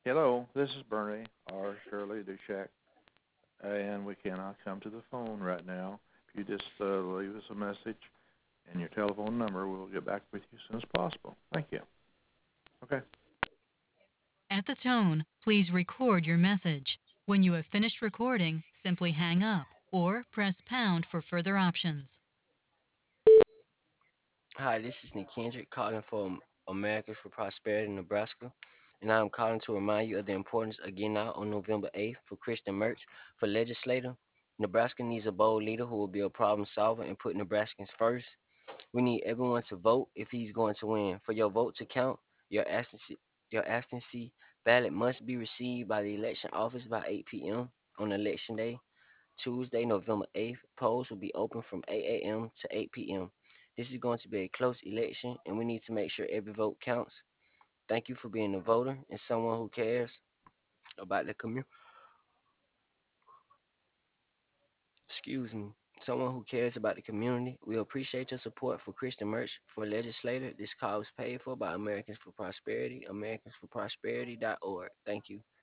Hello, this is Bernie or Shirley Duchek, and we cannot come to the phone right now. If you just leave us a message and your telephone number, we'll get back with you as soon as possible. Thank you. Okay. At the tone, please record your message. When you have finished recording, simply hang up or press pound for further options. Hi, this is Nick Kendrick calling from Americans for Prosperity, Nebraska. And I'm calling to remind you of the importance of getting out on November 8th for Christian Merch for legislator. Nebraska needs a bold leader who will be a problem solver and put Nebraskans first. We need everyone to vote if he's going to win. For your vote to count, your absentee, your absentee ballot must be received by the election office by 8 p.m. on election day. Tuesday, November 8th. Polls will be open from 8 a.m. to 8 p.m. This is going to be a close election, and we need to make sure every vote counts. Thank you for being a voter and someone who cares about the community. Excuse me. Someone who cares about the community. We appreciate your support for Christian Merch for legislator. This call is paid for by Americans for Prosperity, AmericansForProsperity.org. Thank you.